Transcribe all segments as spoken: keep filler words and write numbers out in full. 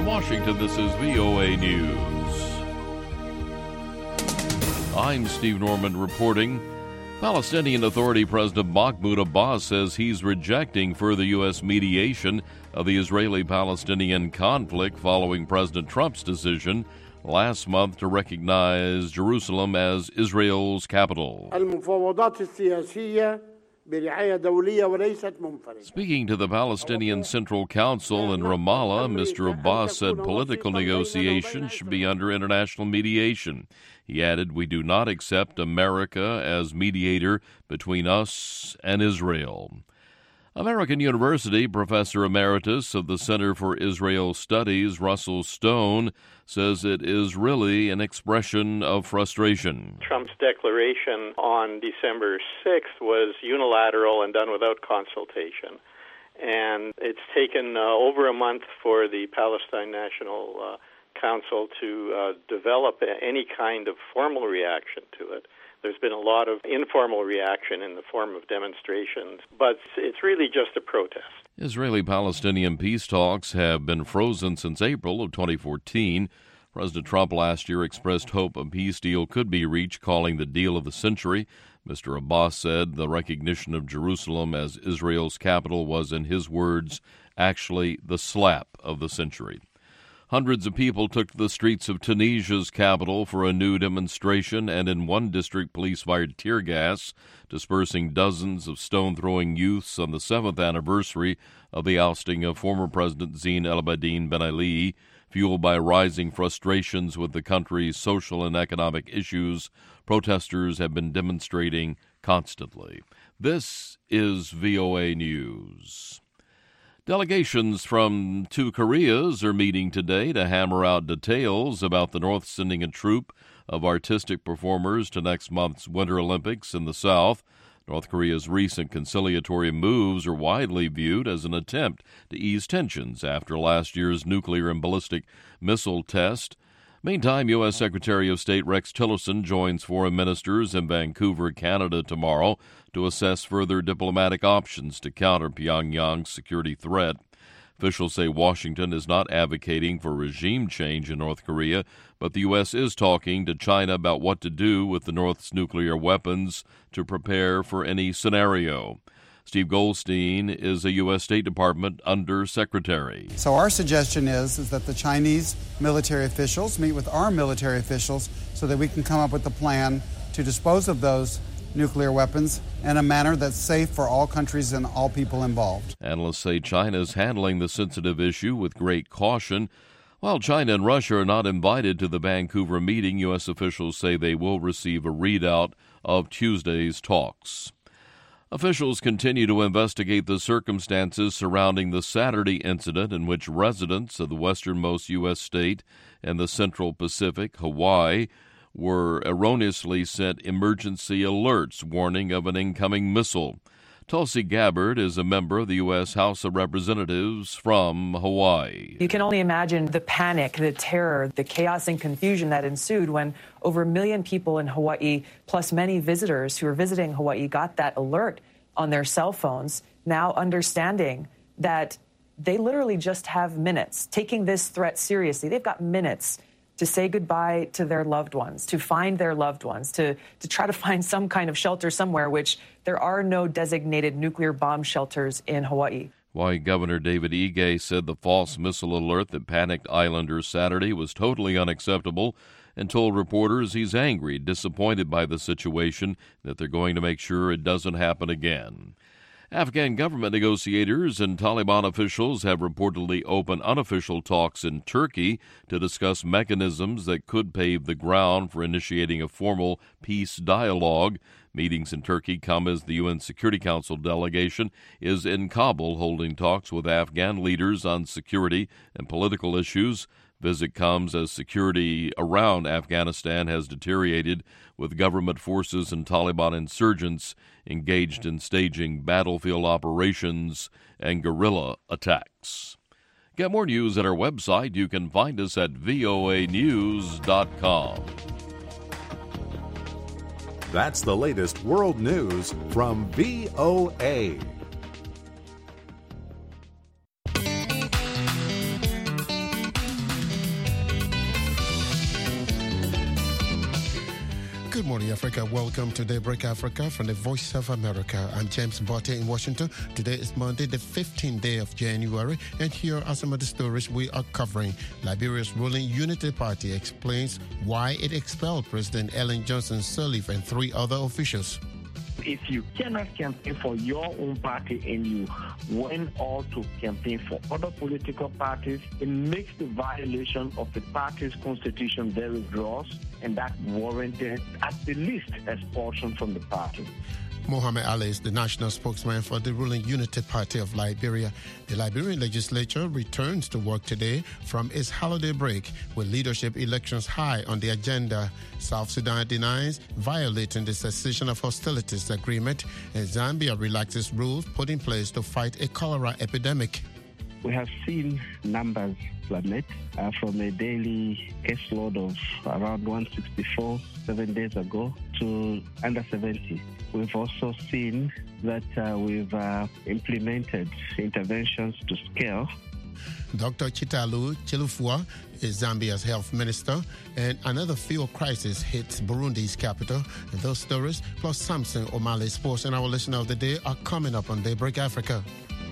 From Washington, this is V O A News. I'm Steve Norman reporting. Palestinian Authority President Mahmoud Abbas says he's rejecting further U S mediation of the Israeli-Palestinian conflict following President Trump's decision last month to recognize Jerusalem as Israel's capital. Speaking to the Palestinian Central Council in Ramallah, Mister Abbas said political negotiations should be under international mediation. He added, "We do not accept America as mediator between us and Israel." American University Professor Emeritus of the Center for Israel Studies, Russell Stone, says it is really an expression of frustration. Trump's declaration on December sixth was unilateral and done without consultation. And it's taken uh, over a month for the Palestine National uh, Council to uh, develop any kind of formal reaction to it. There's been a lot of informal reaction in the form of demonstrations, but it's really just a protest. Israeli-Palestinian peace talks have been frozen since April of twenty fourteen. President Trump last year expressed hope a peace deal could be reached, calling the deal of the century. Mister Abbas said the recognition of Jerusalem as Israel's capital was, in his words, actually the slap of the century. Hundreds of people took to the streets of Tunisia's capital for a new demonstration, and in one district, police fired tear gas, dispersing dozens of stone-throwing youths on the seventh anniversary of the ousting of former President Zine El Abidine Ben Ali. Fueled by rising frustrations with the country's social and economic issues, protesters have been demonstrating constantly. This is V O A News. Delegations from two Koreas are meeting today to hammer out details about the North sending a troupe of artistic performers to next month's Winter Olympics in the South. North Korea's recent conciliatory moves are widely viewed as an attempt to ease tensions after last year's nuclear and ballistic missile test. Meantime, U S. Secretary of State Rex Tillerson joins foreign ministers in Vancouver, Canada tomorrow to assess further diplomatic options to counter Pyongyang's security threat. Officials say Washington is not advocating for regime change in North Korea, but the U S is talking to China about what to do with the North's nuclear weapons to prepare for any scenario. Steve Goldstein is a U S. State Department Undersecretary. So our suggestion is, is that the Chinese military officials meet with our military officials so that we can come up with a plan to dispose of those nuclear weapons in a manner that's safe for all countries and all people involved. Analysts say China is handling the sensitive issue with great caution. While China and Russia are not invited to the Vancouver meeting, U S officials say they will receive a readout of Tuesday's talks. Officials continue to investigate the circumstances surrounding the Saturday incident in which residents of the westernmost U S state and the Central Pacific, Hawaii, were erroneously sent emergency alerts warning of an incoming missile. Tulsi Gabbard is a member of the U S. House of Representatives from Hawaii. You can only imagine the panic, the terror, the chaos and confusion that ensued when over a million people in Hawaii, plus many visitors who were visiting Hawaii, got that alert on their cell phones, now understanding that they literally just have minutes, taking this threat seriously. They've got minutes to say goodbye to their loved ones, to find their loved ones, to, to try to find some kind of shelter somewhere, which there are no designated nuclear bomb shelters in Hawaii. Hawaii Governor David Ige said the false missile alert that panicked islanders Saturday was totally unacceptable and told reporters he's angry, disappointed by the situation, that they're going to make sure it doesn't happen again. Afghan government negotiators and Taliban officials have reportedly opened unofficial talks in Turkey to discuss mechanisms that could pave the ground for initiating a formal peace dialogue. Meetings in Turkey come as the U N Security Council delegation is in Kabul holding talks with Afghan leaders on security and political issues. Visit comes as security around Afghanistan has deteriorated, with government forces and Taliban insurgents engaged in staging battlefield operations and guerrilla attacks. Get more news at our website. You can find us at V O A news dot com. That's the latest world news from V O A. Good morning, Africa. Welcome to Daybreak Africa from the Voice of America. I'm James Botte in Washington. Today is Monday, the fifteenth day of January, and here are some of the stories we are covering. Liberia's ruling Unity Party explains why it expelled President Ellen Johnson Sirleaf and three other officials. If you cannot campaign for your own party and you went all to campaign for other political parties, it makes the violation of the party's constitution very gross, and that warranted at the least expulsion from the party. Mohamed Ali is the national spokesman for the ruling Unity Party of Liberia. The Liberian legislature returns to work today from its holiday break with leadership elections high on the agenda. South Sudan denies violating the cessation of hostilities agreement, and Zambia relaxes rules put in place to fight a cholera epidemic. We have seen numbers plummet uh, from a daily caseload of around one sixty-four seven days ago to under seventy. We've also seen that uh, we've uh, implemented interventions to scale. Doctor Chitalu Chilufua is Zambia's health minister, and another fuel crisis hits Burundi's capital. And those stories, plus Samson O'Malley Sports and our listener of the day, are coming up on Daybreak Africa.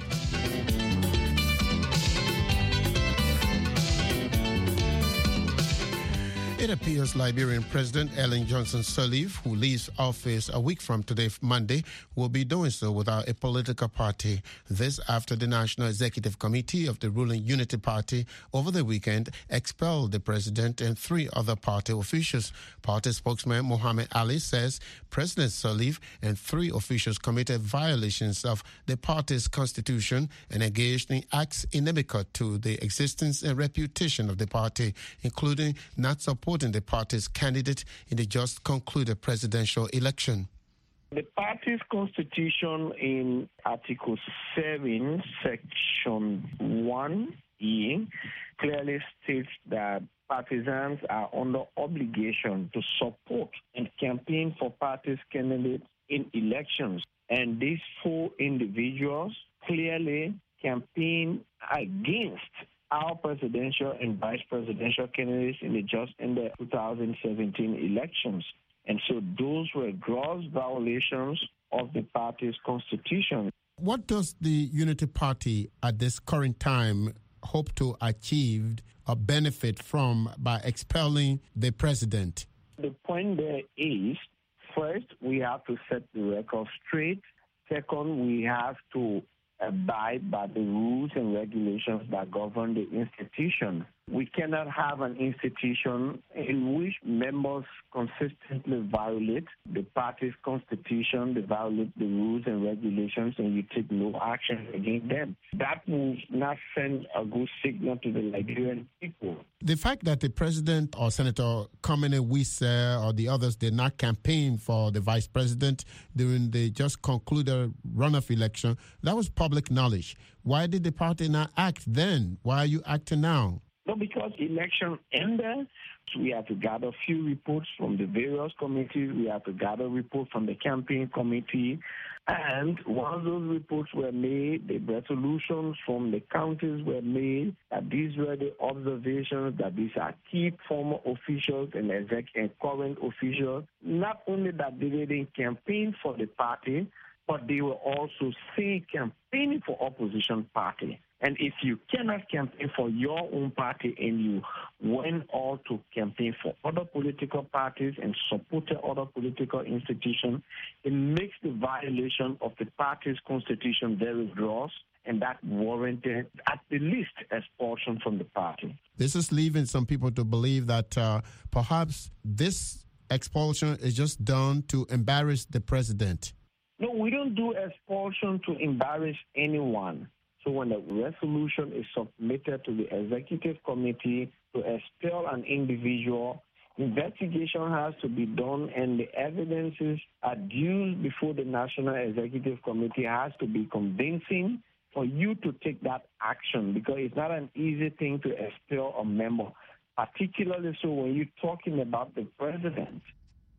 It appears Liberian President Ellen Johnson Sirleaf, who leaves office a week from today, Monday, will be doing so without a political party. This after the National Executive Committee of the ruling Unity Party over the weekend expelled the president and three other party officials. Party spokesman Mohamed Ali says President Sirleaf and three officials committed violations of the party's constitution and engaged in acts inimical to the existence and reputation of the party, including not supporting the party's candidate in the just concluded presidential election. The party's constitution in Article seven, Section one E, clearly states that partisans are under obligation to support and campaign for party's candidates in elections. And these four individuals clearly campaign against our presidential and vice presidential candidates in the just in the two thousand seventeen elections. And so those were gross violations of the party's constitution. What does the Unity Party at this current time hope to achieve or benefit from by expelling the president? The point there is, first, we have to set the record straight. Second, we have to abide by the rules and regulations that govern the institution. We cannot have an institution in which members consistently violate the party's constitution, they violate the rules and regulations, and you take no action against them. That will not send a good signal to the Liberian people. The fact that the president or Senator Kwame Wise or the others did not campaign for the vice president during the just concluded runoff election, that was public knowledge. Why did the party not act then? Why are you acting now? No, because election ended, we have to gather a few reports from the various committees. We have to gather a report from the campaign committee. And once those reports were made, the resolutions from the counties were made, that these were the observations, that these are key former officials and, exec- and current officials. Not only that they didn't campaign for the party, but they were also say campaigning for opposition party. And if you cannot campaign for your own party and you went all to campaign for other political parties and supported other political institutions, it makes the violation of the party's constitution very gross, and that warranted at the least expulsion from the party. This is leaving some people to believe that uh, perhaps this expulsion is just done to embarrass the president. No, we don't do expulsion to embarrass anyone. So when a resolution is submitted to the executive committee to expel an individual, investigation has to be done and the evidences adduced before the National Executive Committee has to be convincing for you to take that action, because it's not an easy thing to expel a member, particularly so when you're talking about the president.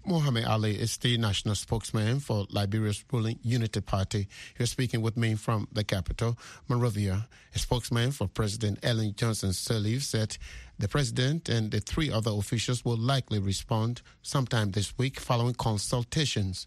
Mohamed Ali is the national spokesman for Liberia's ruling Unity Party. You're speaking with me from the capital, Monrovia. A spokesman for President Ellen Johnson Sirleaf said the president and the three other officials will likely respond sometime this week following consultations.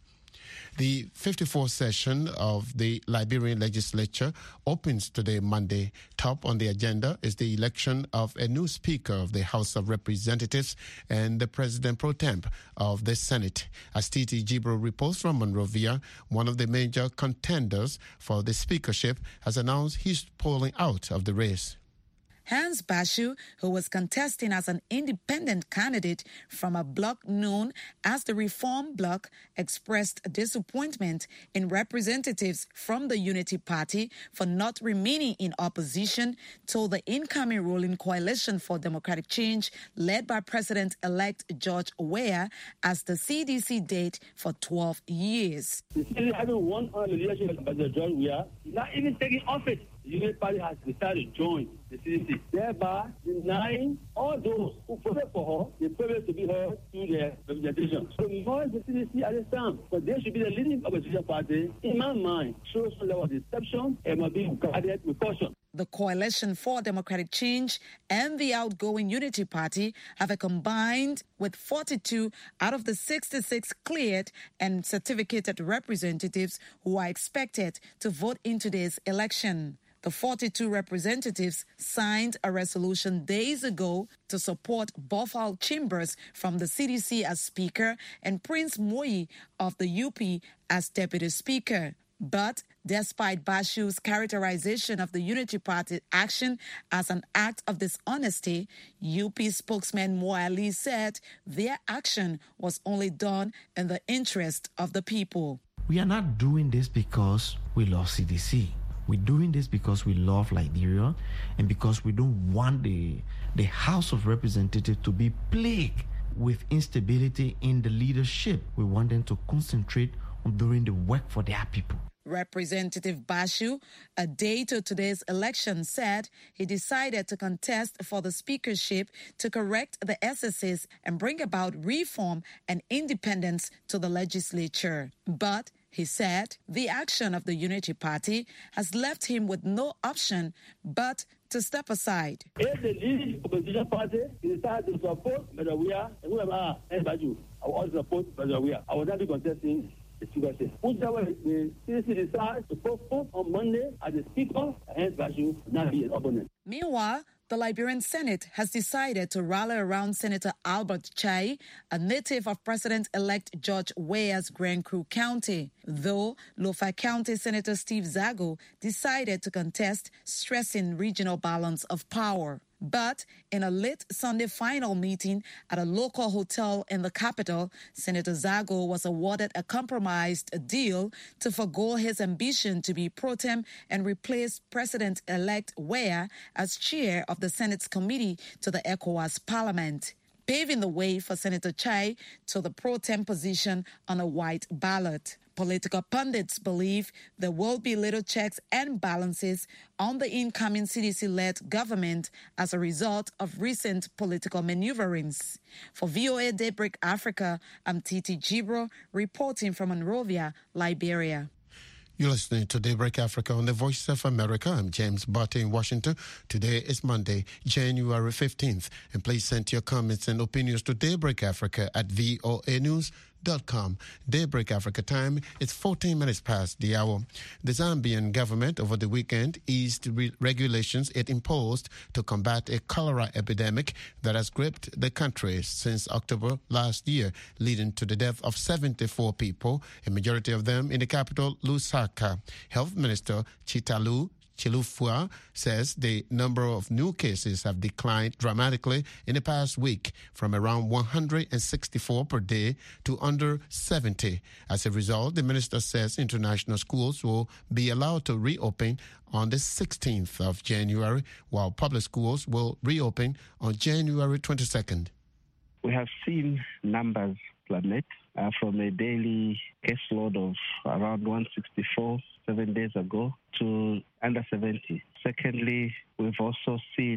The fifty-fourth session of the Liberian legislature opens today, Monday. Top on the agenda is the election of a new Speaker of the House of Representatives and the President pro temp of the Senate. As Titi Gibro reports from Monrovia, one of the major contenders for the speakership has announced he's pulling out of the race. Hans Bashu, who was contesting as an independent candidate from a bloc known as the Reform Bloc, expressed disappointment in representatives from the Unity Party for not remaining in opposition to the incoming ruling Coalition for Democratic Change led by President-elect George Weah as the C D C date for twelve years. The city having won on the leadership of President George Weah, not even taking office. The Unity Party has decided to join the C D C, thereby denying all those who voted for her the privilege to be heard through their representation. So we want the C D C at this time, but they should be the leading opposition party. In my mind, shows some level of deception and must be guarded with caution. The Coalition for Democratic Change and the outgoing Unity Party have a combined with forty-two out of the sixty-six cleared and certificated representatives who are expected to vote in today's election. The forty-two representatives signed a resolution days ago to support Bothal Chambers from the C D C as Speaker and Prince Moyi of the U P as Deputy Speaker. But despite Bashu's characterization of the Unity Party action as an act of dishonesty, U P spokesman Mo Ali said their action was only done in the interest of the people. We are not doing this because we love C D C. We're doing this because we love Liberia and because we don't want the, the House of Representatives to be plagued with instability in the leadership. We want them to concentrate on doing the work for their people. Representative Bashu, a day to today's election, said he decided to contest for the speakership to correct the excesses and bring about reform and independence to the legislature. But he said the action of the Unity Party has left him with no option but to step aside. If the leading opposition party decides to support President Weah and whoever Hans Bashu, I will also support President Weah. I will not be contesting the speakership. Whichever the C D C decides to postpone on Monday as the speaker, Hans Bashu will not be an opponent. Meanwhile, the Liberian Senate has decided to rally around Senator Albert Chai, a native of President-elect George Weah's Grand Cru County, though Lofa County Senator Steve Zago decided to contest, stressing regional balance of power. But in a late Sunday final meeting at a local hotel in the capital, Senator Zago was awarded a compromised deal to forgo his ambition to be pro tem and replace President-elect Weah as chair of the Senate's committee to the ECOWAS Parliament, paving the way for Senator Chai to the pro tem position on a white ballot. Political pundits believe there will be little checks and balances on the incoming C D C-led government as a result of recent political maneuverings. For V O A Daybreak Africa, I'm Titi Gibro, reporting from Monrovia, Liberia. You're listening to Daybreak Africa on the Voice of America. I'm James Barty in Washington. Today is Monday, January fifteenth. And please send your comments and opinions to Daybreak Africa at V O A News dot com. Daybreak Africa time, it's fourteen minutes past the hour. The Zambian government over the weekend eased re- regulations it imposed to combat a cholera epidemic that has gripped the country since October last year, leading to the death of seventy-four people, a majority of them in the capital, Lusaka. Health Minister Chitalu Chilufua says the number of new cases have declined dramatically in the past week from around one hundred sixty-four per day to under seventy. As a result, the minister says international schools will be allowed to reopen on the sixteenth of January, while public schools will reopen on January twenty-second. We have seen numbers plummet uh, from a daily caseload of around one hundred sixty-four seven days ago to under seventy. Secondly, we've also seen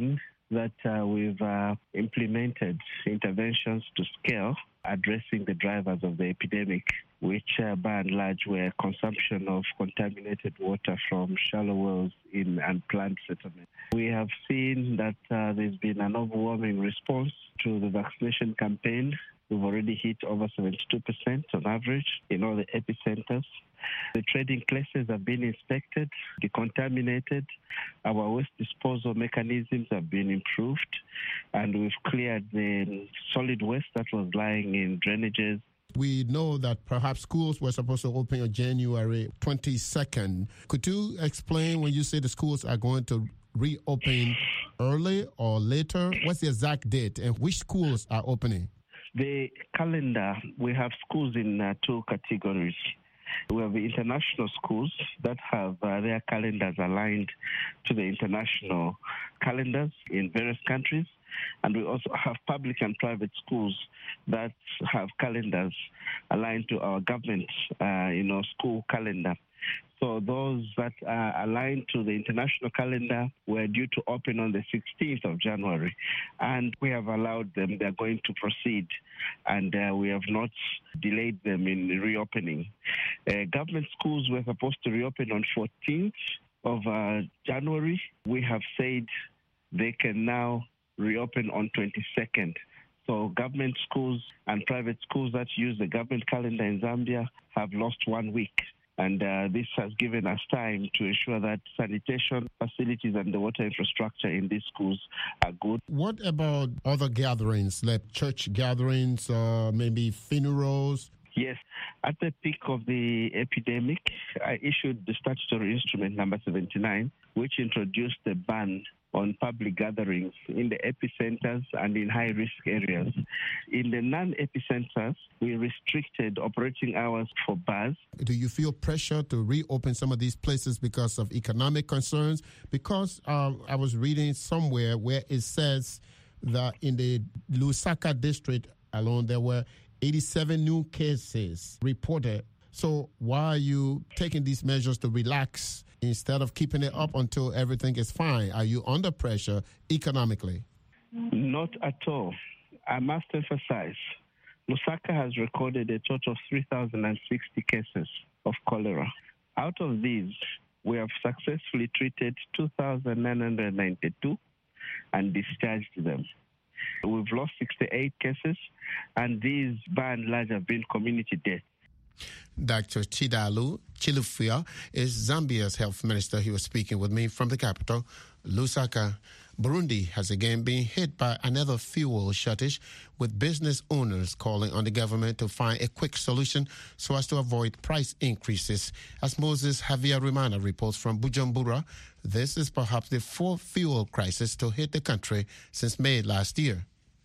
that uh, we've uh, implemented interventions to scale addressing the drivers of the epidemic, which uh, by and large were consumption of contaminated water from shallow wells in unplanned settlements. We have seen that uh, there's been an overwhelming response to the vaccination campaign. We've already hit over seventy-two percent on average in all the epicenters. The trading places have been inspected, decontaminated. Our waste disposal mechanisms have been improved, and we've cleared the solid waste that was lying in drainages. We know that perhaps schools were supposed to open on January twenty-second. Could you explain when you say the schools are going to reopen early or later? What's the exact date and which schools are opening? The calendar, we have schools in uh, two categories. We have the international schools that have uh, their calendars aligned to the international calendars in various countries. And we also have public and private schools that have calendars aligned to our government, uh, you know, school calendar. So those that are aligned to the international calendar were due to open on the sixteenth of January. And we have allowed them, they're going to proceed. And uh, we have not delayed them in reopening. Uh, government schools were supposed to reopen on fourteenth of uh, January. We have said they can now reopen on twenty-second. So government schools and private schools that use the government calendar in Zambia have lost one week. And uh, this has given us time to ensure that sanitation facilities and the water infrastructure in these schools are good. What about other gatherings, like church gatherings, or maybe funerals? Yes. At the peak of the epidemic, I issued the statutory instrument number seventy-nine, which introduced the ban on public gatherings in the epicenters and in high-risk areas. In the non-epicenters, we restricted operating hours for bars. Do you feel pressure to reopen some of these places because of economic concerns? Because uh, I was reading somewhere where it says that in the Lusaka district alone, there were eighty-seven new cases reported. So why are you taking these measures to relax instead of keeping it up until everything is fine? Are you under pressure economically? Not at all. I must emphasize, Lusaka has recorded a total of three thousand sixty cases of cholera. Out of these, we have successfully treated two thousand nine hundred ninety-two and discharged them. We've lost sixty-eight cases, and these, by and large, have been community deaths. Doctor Chidalu Chilufya is Zambia's health minister. He was speaking with me from the capital, Lusaka. Burundi has again been hit by another fuel shortage, with business owners calling on the government to find a quick solution so as to avoid price increases. As Moses Javier Rimana reports from Bujumbura, this is perhaps the fourth fuel crisis to hit the country since May last year.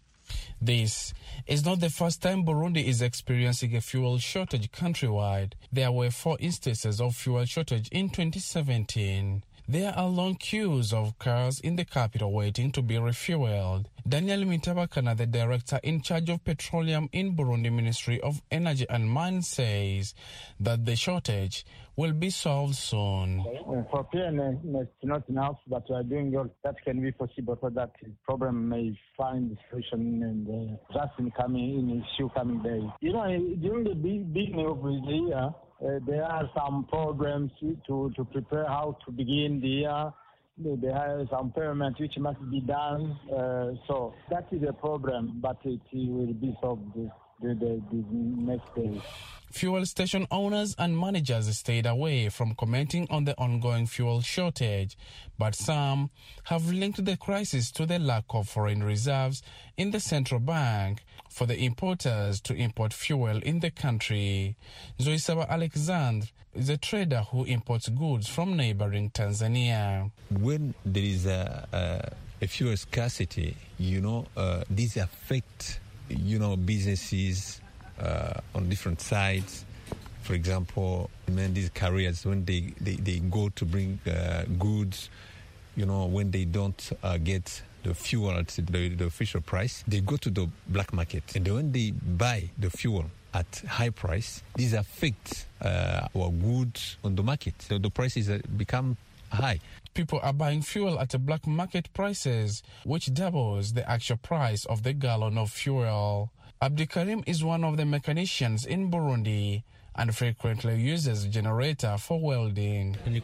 This is not the first time Burundi is experiencing a fuel shortage countrywide. There were four instances of fuel shortage in twenty seventeen. There are long queues of cars in the capital waiting to be refueled. Daniel Mitabakana, the director in charge of petroleum in Burundi Ministry of Energy and Mines, says that the shortage will be solved soon. For clearness, it's not enough, but we are doing all that can be possible so that the problem may find a solution and uh, just in coming in a few coming days. You know, during the beginning of the year, Uh, there are some programs to, to prepare how to begin the year. There are some payments which must be done. Uh, so that is a problem, but it will be solved the, the, the next day. Fuel station owners and managers stayed away from commenting on the ongoing fuel shortage, but some have linked the crisis to the lack of foreign reserves in the central bank for the importers to import fuel in the country. Zoisaba Alexandre is a trader who imports goods from neighboring Tanzania. When there is a, a, a fuel scarcity, you know, uh, these affect, you know, businesses Uh, on different sides. For example, when these carriers, when they, they, they go to bring uh, goods, you know, when they don't uh, get the fuel at the, the official price, they go to the black market. And when they buy the fuel at high price, these affect uh, our goods on the market. So the prices become high. People are buying fuel at a black market prices, which doubles the actual price of the gallon of fuel. Abdikarim is one of the mechanicians in Burundi and frequently uses a generator for welding. He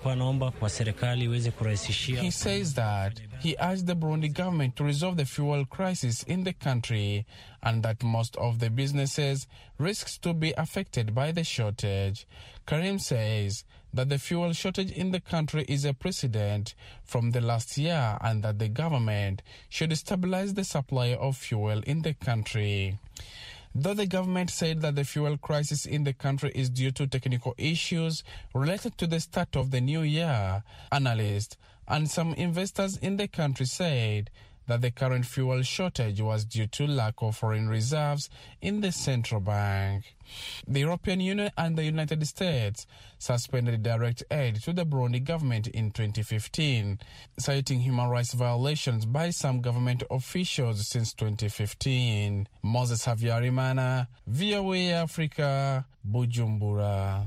says that he asked the Burundi government to resolve the fuel crisis in the country and that most of the businesses risks to be affected by the shortage. Karim says that the fuel shortage in the country is a precedent from the last year and that the government should stabilize the supply of fuel in the country. Though the government said that the fuel crisis in the country is due to technical issues related to the start of the new year, analysts and some investors in the country said that the current fuel shortage was due to lack of foreign reserves in the central bank. The European Union and the United States suspended direct aid to the Burundi government in twenty fifteen, citing human rights violations by some government officials since twenty fifteen. Moses Havyarimana, V O A Africa, Bujumbura.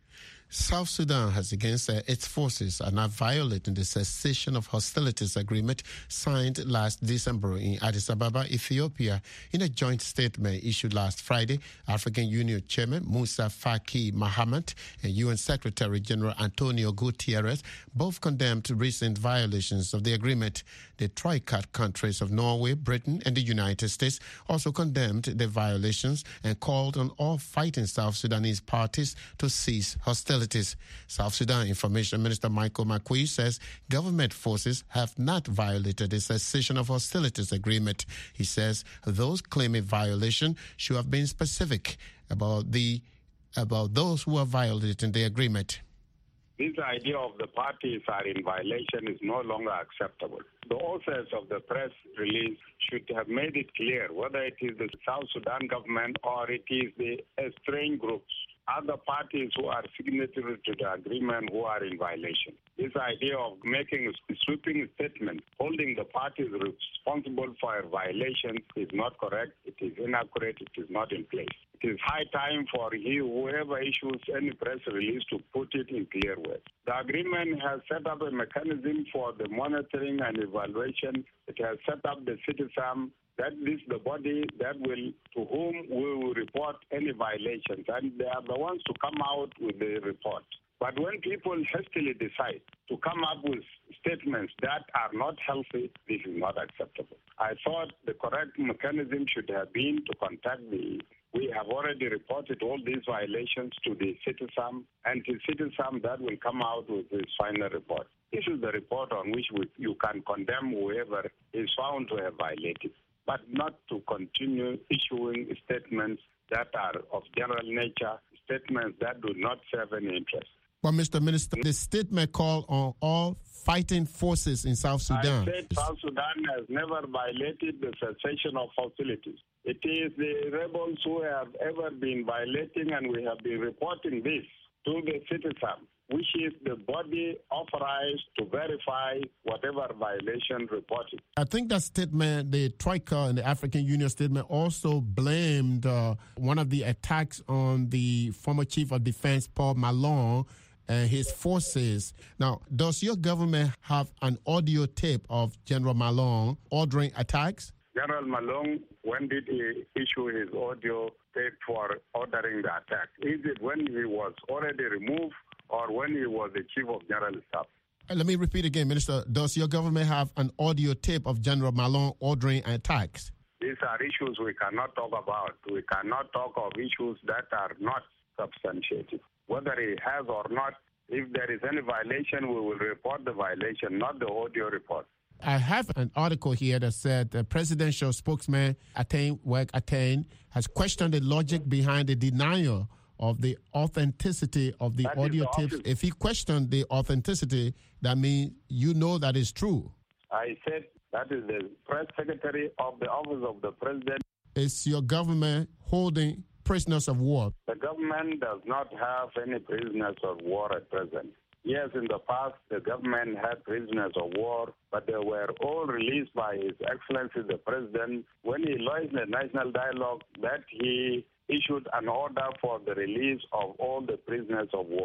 South Sudan has against uh, its forces are not violating the cessation of hostilities agreement signed last December in Addis Ababa, Ethiopia. In a joint statement issued last Friday, African Union Chairman Musa Faki Mahamat and U N Secretary General Antonio Guterres both condemned recent violations of the agreement. The tricat countries of Norway, Britain, and the United States also condemned the violations and called on all fighting South Sudanese parties to cease hostilities. South Sudan Information Minister Michael Makui says government forces have not violated the cessation of hostilities agreement. He says those claiming violation should have been specific about the about those who are violating the agreement. This idea of the parties are in violation is no longer acceptable. The authors of the press release should have made it clear whether it is the South Sudan government or it is the estranged groups, other parties who are signatory to the agreement who are in violation. This idea of making a sweeping statement holding the parties responsible for violations is not correct. It is inaccurate. It is not in place. It is high time for he, whoever issues any press release to put it in clear words. The agreement has set up a mechanism for the monitoring and evaluation. It has set up the citizen. That is the body that will, to whom we will report any violations, and they are the ones to come out with the report. But when people hastily decide to come up with statements that are not healthy, this is not acceptable. I thought the correct mechanism should have been to contact the, we have already reported all these violations to the citizen, and the citizen that will come out with his final report. This is the report on which we, you can condemn whoever is found to have violated, but not to continue issuing statements that are of general nature, statements that do not serve any interest. Well, Mister Minister, the statement called on all fighting forces in South Sudan. I said South Sudan has never violated the cessation of hostilities. It is the rebels who have ever been violating, and we have been reporting this to the citizen, which is the body authorized to verify whatever violation reported. I think that statement, the Troika and the African Union statement, also blamed uh, one of the attacks on the former Chief of Defense, Paul Malone, and his forces. Now, does your government have an audio tape of General Malone ordering attacks? General Malone, when did he issue his audio tape for ordering the attack? Is it when he was already removed or when he was the Chief of General Staff? Let me repeat again, Minister. Does your government have an audio tape of General Malone ordering attacks? These are issues we cannot talk about. We cannot talk of issues that are not substantiated. Whether he has or not, if there is any violation, we will report the violation, not the audio report. I have an article here that said the presidential spokesman, Attain Work Attain, has questioned the logic behind the denial of the authenticity of the that audio the tapes. office. If he questioned the authenticity, that means you know that is true. I said that is the press secretary of the office of the president. Is your government holding prisoners of war? The government does not have any prisoners of war at present. Yes, in the past, the government had prisoners of war, but they were all released by His Excellency the President when he launched the national dialogue that he issued an order for the release of all the prisoners of war.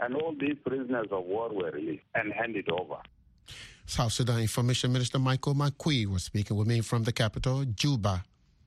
and all these prisoners of war were released and handed over. South Sudan Information Minister Michael Makui was speaking with me from the capital, Juba.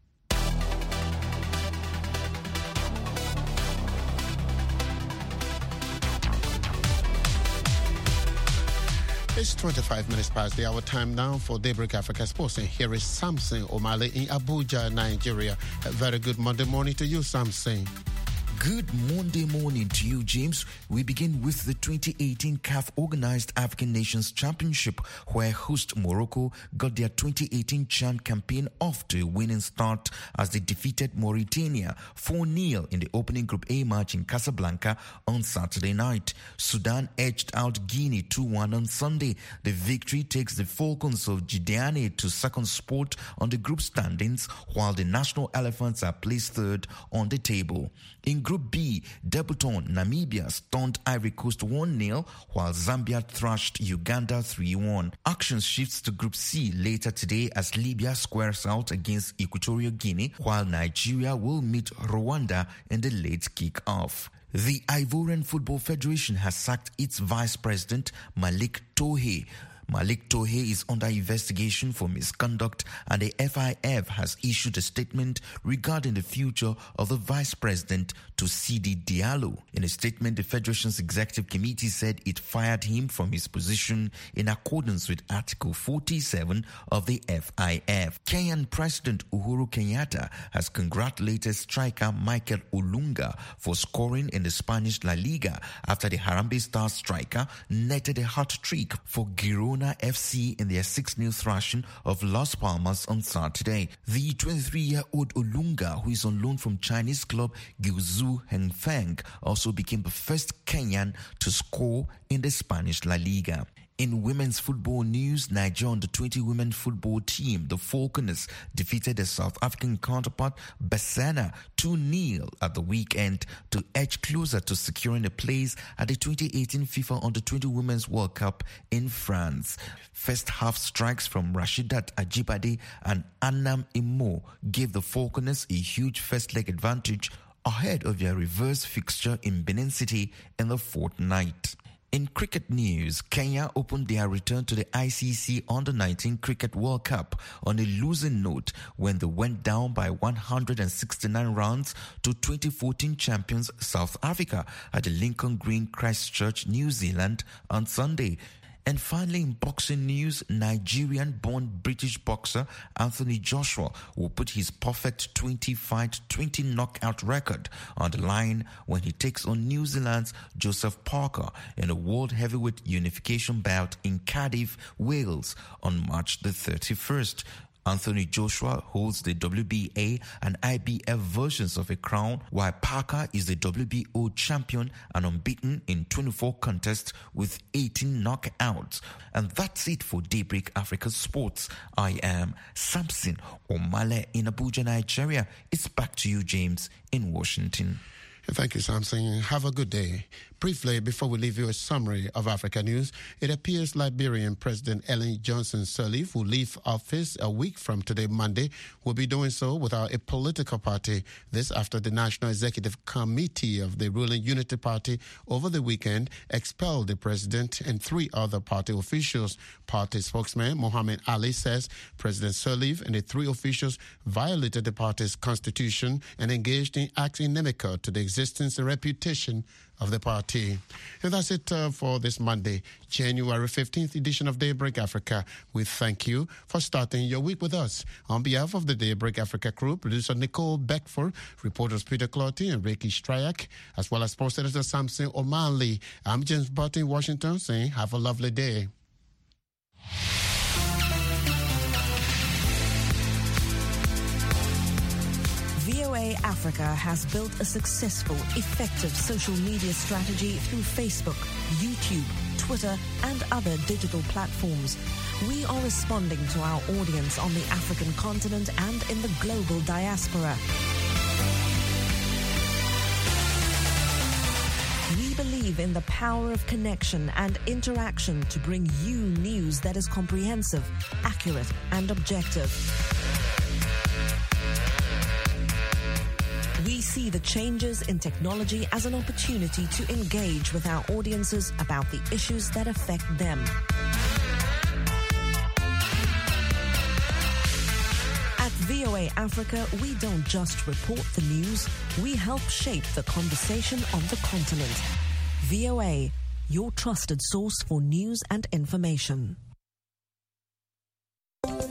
It's twenty-five minutes past the hour time now for Daybreak Africa Sports, and here is Samson Omale in Abuja, Nigeria. A very good Monday morning to you, Samson. Good Monday morning to you, James. We begin with the twenty eighteen C A F Organized African Nations Championship, where host Morocco got their twenty eighteen CHAN campaign off to a winning start as they defeated Mauritania four nil in the opening Group A match in Casablanca on Saturday night. Sudan edged out Guinea two one on Sunday. The victory takes the Falcons of Gideane to second spot on the group standings, while the National Elephants are placed third on the table. In Group B, debutant Namibia stunned Ivory Coast one nil, while Zambia thrashed Uganda three one. Action shifts to Group C later today as Libya squares out against Equatorial Guinea, while Nigeria will meet Rwanda in the late kick-off. The Ivorian Football Federation has sacked its vice president, Malik Tohe. Malik Tohe is under investigation for misconduct, and the F I F has issued a statement regarding the future of the vice president, to Sidi Diallo. In a statement, the Federation's Executive Committee said it fired him from his position in accordance with Article forty-seven of the F I F. Kenyan President Uhuru Kenyatta has congratulated striker Michael Olunga for scoring in the Spanish La Liga after the Harambee Stars striker netted a hat-trick for Girona F C in their six nil thrashing of Las Palmas on Saturday. The twenty-three-year-old Olunga, who is on loan from Chinese club Guizhou Hengfeng, also became the first Kenyan to score in the Spanish La Liga. In women's football news, Nigeria under twenty women football team, the Falconers, defeated their South African counterpart Botswana two nil at the weekend to edge closer to securing a place at the twenty eighteen FIFA under twenty Women's World Cup in France. First half strikes from Rashidat Ajibade and Annam Imo gave the Falconers a huge first leg advantage ahead of their reverse fixture in Benin City in the fortnight. In cricket news, Kenya opened their return to the I C C under nineteen Cricket World Cup on a losing note when they went down by one hundred sixty-nine runs to twenty fourteen champions South Africa at the Lincoln Green, Christchurch, New Zealand on Sunday. And finally, in boxing news, Nigerian-born British boxer Anthony Joshua will put his perfect twenty-fight, twenty knockout record on the line when he takes on New Zealand's Joseph Parker in a World Heavyweight Unification bout in Cardiff, Wales on March the thirty-first. Anthony Joshua holds the W B A and I B F versions of a crown, while Parker is the W B O champion and unbeaten in twenty-four contests with eighteen knockouts. And that's it for Daybreak Africa Sports. I am Samson Omale in Abuja, Nigeria. It's back to you, James, in Washington. Thank you, Samson. Have a good day. Briefly, before we leave you a summary of Africa news, it appears Liberian President Ellen Johnson Sirleaf, who leave office a week from today, Monday, will be doing so without a political party. This after the National Executive Committee of the ruling Unity Party over the weekend expelled the president and three other party officials. Party spokesman Mohammed Ali says President Sirleaf and the three officials violated the party's constitution and engaged in acts inimical to the existence and reputation of the party. And that's it uh, for this Monday, January fifteenth edition of Daybreak Africa. We thank you for starting your week with us. On behalf of the Daybreak Africa crew, producer Nicole Beckford, reporters Peter Clotty and Ricky Stryak, as well as sports editor Samson O'Malley, I'm James Butt in Washington saying have a lovely day. V O A Africa has built a successful, effective social media strategy through Facebook, YouTube, Twitter, and other digital platforms. We are responding to our audience on the African continent and in the global diaspora. We believe in the power of connection and interaction to bring you news that is comprehensive, accurate, and objective. We see the changes in technology as an opportunity to engage with our audiences about the issues that affect them. At V O A Africa, we don't just report the news, we help shape the conversation on the continent. V O A, your trusted source for news and information.